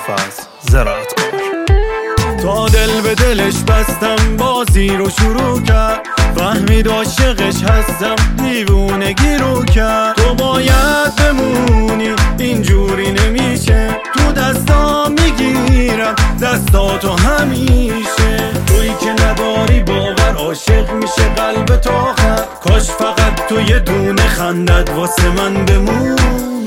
ابوالفضل زراعتکار. تا دل به دلش بستم بازی رو شروع کرد، فهمید عاشقش هستم دیوونگی رو کرد. تو باید بمونی اینجوری نمیشه، تو دستام میگیرم دستاتو همیشه. تویی که نداری باور عاشق میشه قلب تا آخر، کاش فقط تو یه دونه خندت واسه من بمونه.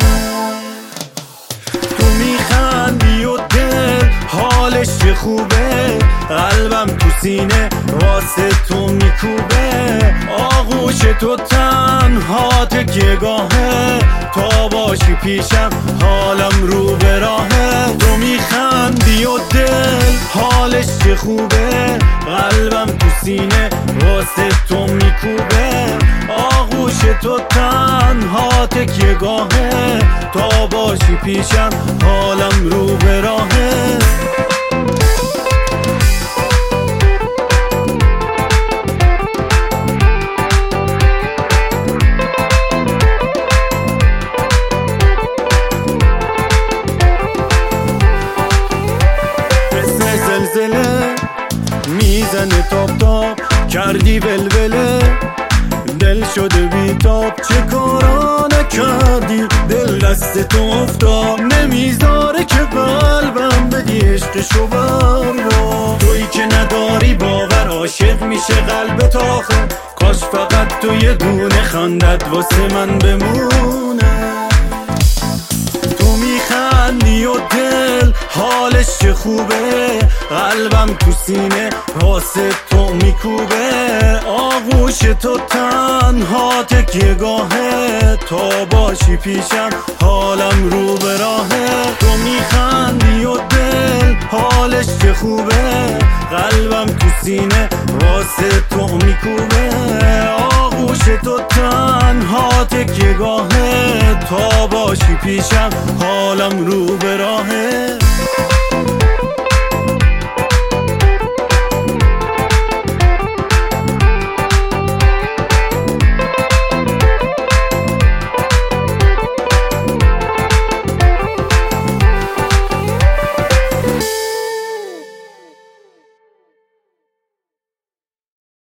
تو میخندی و دل حالش چه خوبه، قلبم تو سینه واسه تو میکوبه. آغوش تو تنها تکیه‌گاهه، تا باشی پیشم حالم رو به راهه. تو میخندی و دل حالش چه خوبه، قلبم تو سینه واسه تو میکوبه. آغوش تو تنها تکیه‌گاهه، تا باشی پیشم حالم رو به راهه. زلزله میزنه تاب تاب، کردی ولوله دل شده بیتاب. چه کارا نکردی دل دست تو افتاد، نمیذاره که قلبم بدی عشقشو بروا. تویی که نداری باور عاشق میشه قلب تا آخر، کاش فقط تو یه دونه خندت واسه من بمونه. تو میخندی و دل حالش چه خوبه، قلبم تو سینه واسه تو میکوبه. آغوش تو تنها تکیه‌گاهه، تا باشی پیشم حالم رو به راهه. تو میخندی و دل حالش چه خوبه، قلبم تو سینه واسه تو میکوبه. آغوش تو تنها تکیه‌گاهه، تا باشی پیشم حالم رو به راهه.